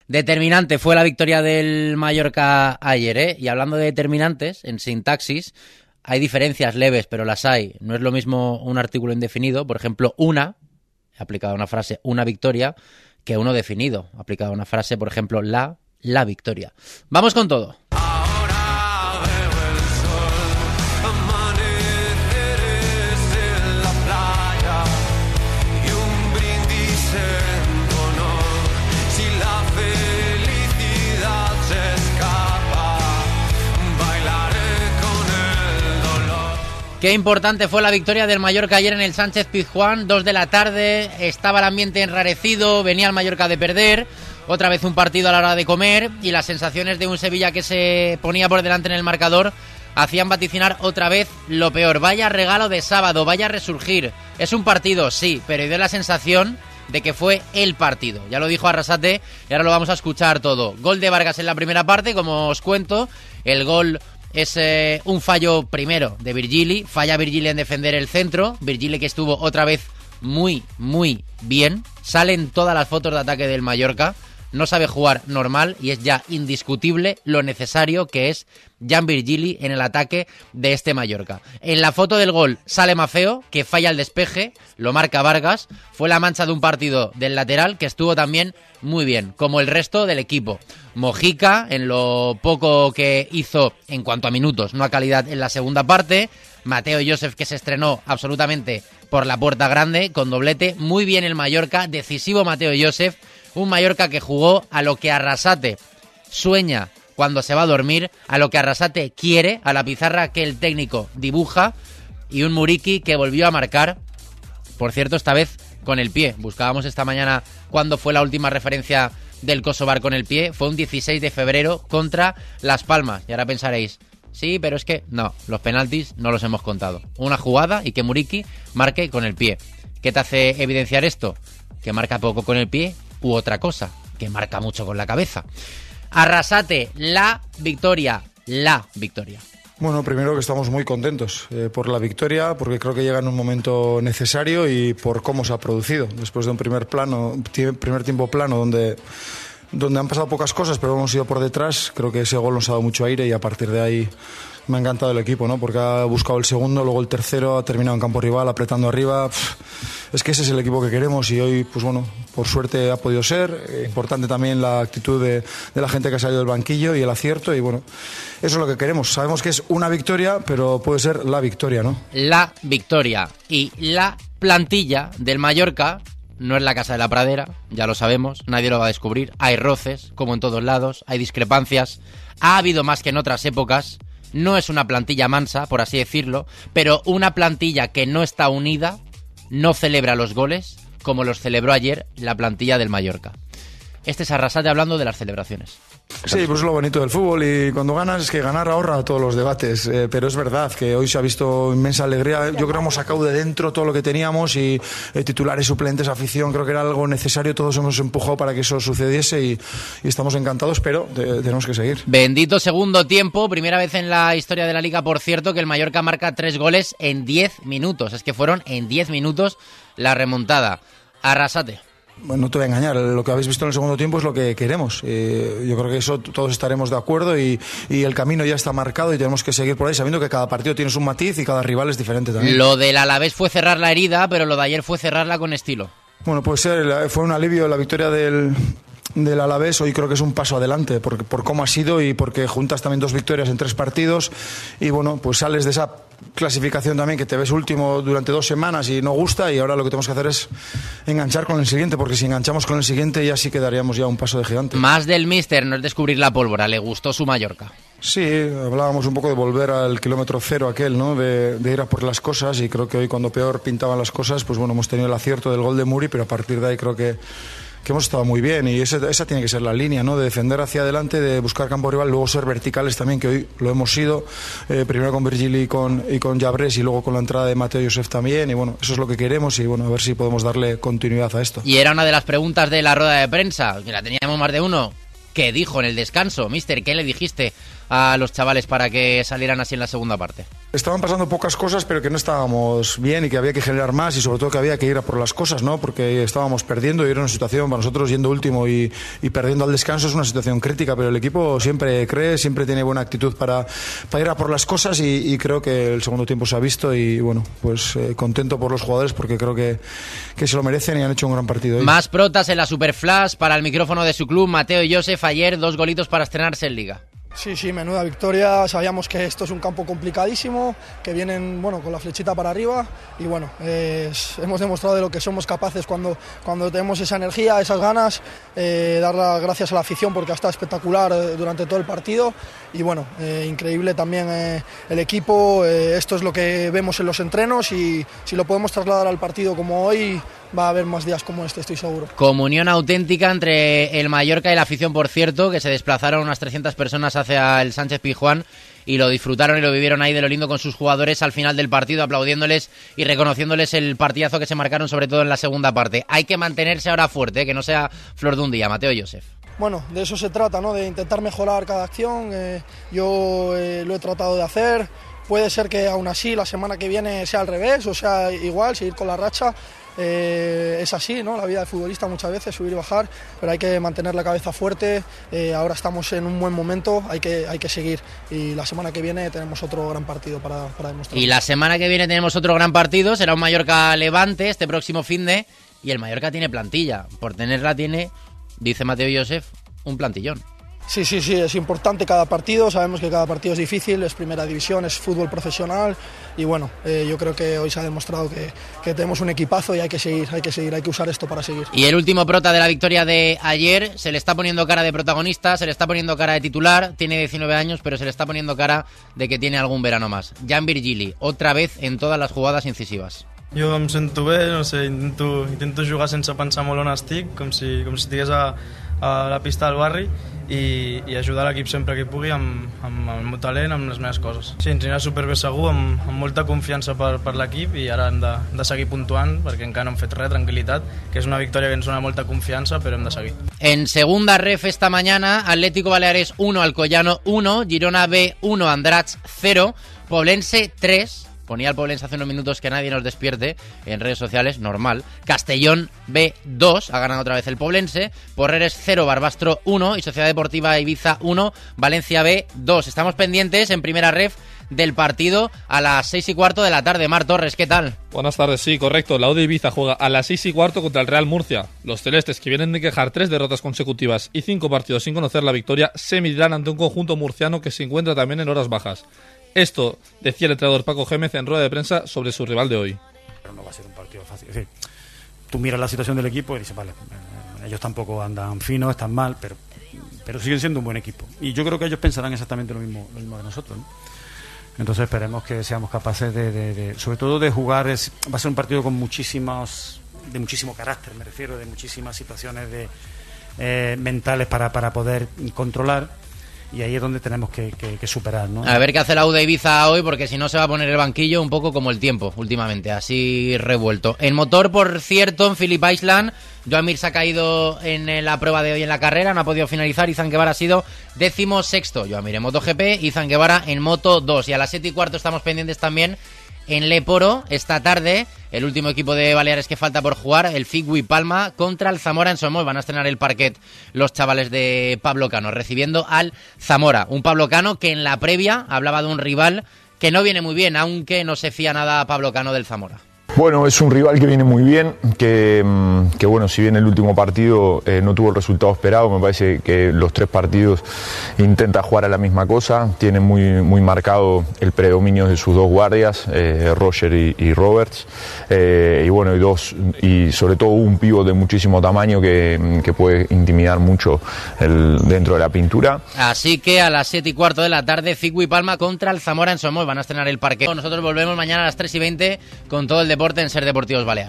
Determinante fue la victoria del Mallorca ayer, ¿eh? Y hablando de determinantes, en sintaxis hay diferencias leves, pero las hay. No es lo mismo un artículo indefinido, por ejemplo, aplicado a una frase, una victoria, que uno definido, aplicado a una frase, por ejemplo, la victoria. Vamos con todo. Qué importante fue la victoria del Mallorca ayer en el Sánchez-Pizjuán, 2 de la tarde, estaba el ambiente enrarecido, venía el Mallorca de perder, otra vez un partido a la hora de comer y las sensaciones de un Sevilla que se ponía por delante en el marcador hacían vaticinar otra vez lo peor. Vaya regalo de sábado, vaya resurgir. Es un partido, sí, pero dio la sensación de que fue el partido. Ya lo dijo Arrasate y ahora lo vamos a escuchar todo. Gol de Vargas en la primera parte, como os cuento, el gol es un fallo primero de Virgili, falla Virgili en defender el centro, Virgili que estuvo otra vez muy, muy bien, salen todas las fotos de ataque del Mallorca, no sabe jugar normal y es ya indiscutible lo necesario que es Jan Virgili en el ataque de este Mallorca. En la foto del gol sale Mafeo, que falla el despeje, lo marca Vargas, fue la mancha de un partido del lateral que estuvo también muy bien, como el resto del equipo. Mojica, en lo poco que hizo en cuanto a minutos, no a calidad en la segunda parte. Mateo Joseph, que se estrenó absolutamente por la puerta grande, con doblete. Muy bien el Mallorca, decisivo Mateo Joseph. Un Mallorca que jugó a lo que Arrasate sueña cuando se va a dormir, a lo que Arrasate quiere, a la pizarra que el técnico dibuja. Y un Muriqui que volvió a marcar, por cierto, esta vez con el pie. Buscábamos esta mañana cuándo fue la última referencia del Kosovar con el pie. Fue un 16 de febrero contra Las Palmas. Y ahora pensaréis, sí, pero es que no, los penaltis no los hemos contado. Una jugada y que Muriqui marque con el pie. ¿Qué te hace evidenciar esto? Que marca poco con el pie u otra cosa, que marca mucho con la cabeza. Arrasate, la victoria. Bueno, primero que estamos muy contentos por la victoria, porque creo que llega en un momento necesario y por cómo se ha producido. Después de un primer tiempo plano donde han pasado pocas cosas, pero hemos ido por detrás, creo que ese gol nos ha dado mucho aire y a partir de ahí me ha encantado el equipo, ¿no? Porque ha buscado el segundo, luego el tercero, ha terminado en campo rival, apretando arriba. Es que ese es el equipo que queremos y hoy, pues bueno, por suerte ha podido ser. Importante también la actitud de la gente que ha salido del banquillo y el acierto y bueno, eso es lo que queremos. Sabemos que es una victoria, pero puede ser la victoria, ¿no? La victoria y la plantilla del Mallorca no es la Casa de la Pradera, ya lo sabemos, nadie lo va a descubrir. Hay roces, como en todos lados, hay discrepancias, ha habido más que en otras épocas. No es una plantilla mansa, por así decirlo, pero una plantilla que no está unida no celebra los goles como los celebró ayer la plantilla del Mallorca. Este es Arrasate hablando de las celebraciones. Sí, pues es lo bonito del fútbol y cuando ganas es que ganar ahorra todos los debates, pero es verdad que hoy se ha visto inmensa alegría. Yo creo que hemos sacado de dentro todo lo que teníamos y titulares, suplentes, afición, creo que era algo necesario, todos hemos empujado para que eso sucediese y estamos encantados, pero tenemos que seguir. Bendito segundo tiempo, primera vez en la historia de la Liga, por cierto, que el Mallorca marca 3 goles en 10 minutos, es que fueron en 10 minutos la remontada. Arrasate. Bueno, no te voy a engañar, lo que habéis visto en el segundo tiempo es lo que queremos. Yo creo que eso todos estaremos de acuerdo y el camino ya está marcado y tenemos que seguir por ahí sabiendo que cada partido tiene un matiz y cada rival es diferente también. Lo del Alavés fue cerrar la herida, pero lo de ayer fue cerrarla con estilo. Bueno, puede ser, fue un alivio la victoria del Alavés. Hoy creo que es un paso adelante por cómo ha sido y porque juntas también 2 victorias en 3 partidos y bueno, pues sales de esa clasificación también que te ves último durante 2 semanas y no gusta y ahora lo que tenemos que hacer es enganchar con el siguiente, porque si enganchamos con el siguiente ya sí que daríamos ya un paso de gigante. Más del míster, no es descubrir la pólvora, le gustó su Mallorca. Sí, hablábamos un poco de volver al kilómetro cero aquel, ¿no? De ir a por las cosas y creo que hoy cuando peor pintaban las cosas, pues bueno, hemos tenido el acierto del gol de Muri, pero a partir de ahí creo que hemos estado muy bien y esa tiene que ser la línea, ¿no? De defender hacia adelante, de buscar campo rival, luego ser verticales también, que hoy lo hemos sido, primero con Virgili y con Llabrés y luego con la entrada de Mateo Joseph también y bueno, eso es lo que queremos y bueno, a ver si podemos darle continuidad a esto. Y era una de las preguntas de la rueda de prensa, que la teníamos más de uno. ¿Qué dijo en el descanso, mister? ¿Qué le dijiste a los chavales para que salieran así en la segunda parte? estaban pasando pocas cosas, pero que no estábamos bien y que había que generar más y sobre todo que había que ir a por las cosas, ¿no? Porque estábamos perdiendo y era una situación para nosotros yendo último y perdiendo al descanso es una situación crítica, pero el equipo siempre cree, siempre tiene buena actitud para ir a por las cosas y creo que el segundo tiempo se ha visto y bueno, pues contento por los jugadores porque creo que se lo merecen y han hecho un gran partido hoy. Más protas en la Superflash para el micrófono de su club, Mateo Joseph, ayer 2 golitos para estrenarse en Liga. Sí, menuda victoria. Sabíamos que esto es un campo complicadísimo, que vienen con la flechita para arriba y hemos demostrado de lo que somos capaces cuando tenemos esa energía, esas ganas, dar las gracias a la afición porque ha estado espectacular durante todo el partido y increíble también el equipo. Esto es lo que vemos en los entrenos y si lo podemos trasladar al partido como hoy, va a haber más días como este, estoy seguro. Comunión auténtica entre el Mallorca y la afición, por cierto, que se desplazaron unas 300 personas hacia el Sánchez Pizjuán y lo disfrutaron y lo vivieron ahí de lo lindo con sus jugadores al final del partido, aplaudiéndoles y reconociéndoles el partidazo que se marcaron, sobre todo en la segunda parte. Hay que mantenerse ahora fuerte, que no sea flor de un día. Mateo Joseph. Bueno, de eso se trata, ¿no? De intentar mejorar cada acción. Yo lo he tratado de hacer. Puede ser que aún así la semana que viene sea al revés, o sea igual, seguir con la racha. Es así, ¿no? La vida de futbolista muchas veces, subir y bajar, pero hay que mantener la cabeza fuerte. Ahora estamos en un buen momento, hay que seguir y la semana que viene tenemos otro gran partido para demostrar. Y la semana que viene tenemos otro gran partido, será un Mallorca-Levante este próximo finde y el Mallorca tiene plantilla, por tenerla tiene, dice Mateo Joseph, un plantillón. Sí, es importante cada partido, sabemos que cada partido es difícil, es primera división, es fútbol profesional y yo creo que hoy se ha demostrado que tenemos un equipazo y hay que seguir, hay que usar esto para seguir. Y el último prota de la victoria de ayer, se le está poniendo cara de protagonista, se le está poniendo cara de titular, tiene 19 años, pero se le está poniendo cara de que tiene algún verano más. Jan Virgili, otra vez en todas las jugadas incisivas. Jo em sento bé, no sé, intento jugar sense pensar molt on estic, com si estigués a la pista del barri i ajudar l'equip sempre que pugui amb el meu talent, amb les meves coses. Sí, ens anirà superbé segur, amb molta confiança per l'equip i ara hem de seguir puntuant perquè encara no hem fet res, tranquil·litat, que és una victòria que ens dona molta confiança, però hem de seguir. En segunda ref esta mañana, Atlético Baleares 1, Alcoyano 1, Girona B 1, Andratx 0, Poblense 3, ponía el Poblense hace unos minutos que nadie nos despierte en redes sociales, normal. Castellón B 2, ha ganado otra vez el Poblense. Porreres 0, Barbastro 1 y Sociedad Deportiva Ibiza 1, Valencia B 2. Estamos pendientes en primera ref del partido a las 6:15 de la tarde. Mar Torres, ¿qué tal? Buenas tardes, sí, correcto. La UD Ibiza juega a las 6:15 contra el Real Murcia. Los celestes, que vienen de quejar 3 derrotas consecutivas y 5 partidos sin conocer la victoria, se medirán ante un conjunto murciano que se encuentra también en horas bajas. Esto decía el entrenador Paco Gémez en rueda de prensa sobre su rival de hoy. Pero no va a ser un partido fácil. Es decir, tú miras la situación del equipo y dices, vale, ellos tampoco andan finos, están mal, pero siguen siendo un buen equipo. Y yo creo que ellos pensarán exactamente lo mismo de nosotros, ¿no? Entonces esperemos que seamos capaces de sobre todo de jugar. Va a ser un partido con muchísimo carácter, me refiero, de muchísimas situaciones mentales para poder controlar. Y ahí es donde tenemos que superar, ¿no? A ver qué hace la UD Ibiza hoy, porque si no se va a poner el banquillo un poco como el tiempo últimamente, así revuelto. En motor, por cierto, en Phillip Island, Joan Mir se ha caído en la prueba de hoy en la carrera, no ha podido finalizar. Izan Guevara ha sido 16º. Joan Mir en MotoGP, Izan Guevara en Moto 2. Y a las 7:15 estamos pendientes también en Leporo, esta tarde, el último equipo de Baleares que falta por jugar, el Figui Palma contra el Zamora en Somos. Van a estrenar el parquet los chavales de Pablo Cano, recibiendo al Zamora. Un Pablo Cano que en la previa hablaba de un rival que no viene muy bien, aunque no se fía nada a Pablo Cano del Zamora. Bueno, es un rival que viene muy bien, que bueno, si bien el último partido no tuvo el resultado esperado, me parece que los 3 partidos intenta jugar a la misma cosa, tiene muy marcado el predominio de sus 2 guardias, Roger y Roberts, y bueno, y sobre todo un pívot de muchísimo tamaño que puede intimidar mucho dentro de la pintura. Así que a las 7:15 de la tarde, Figui Palma contra el Zamora en Somos. Van a estrenar el parquet. Nosotros volvemos mañana a las 3:20 con todo el deporte en Ser Deportivos Baleares.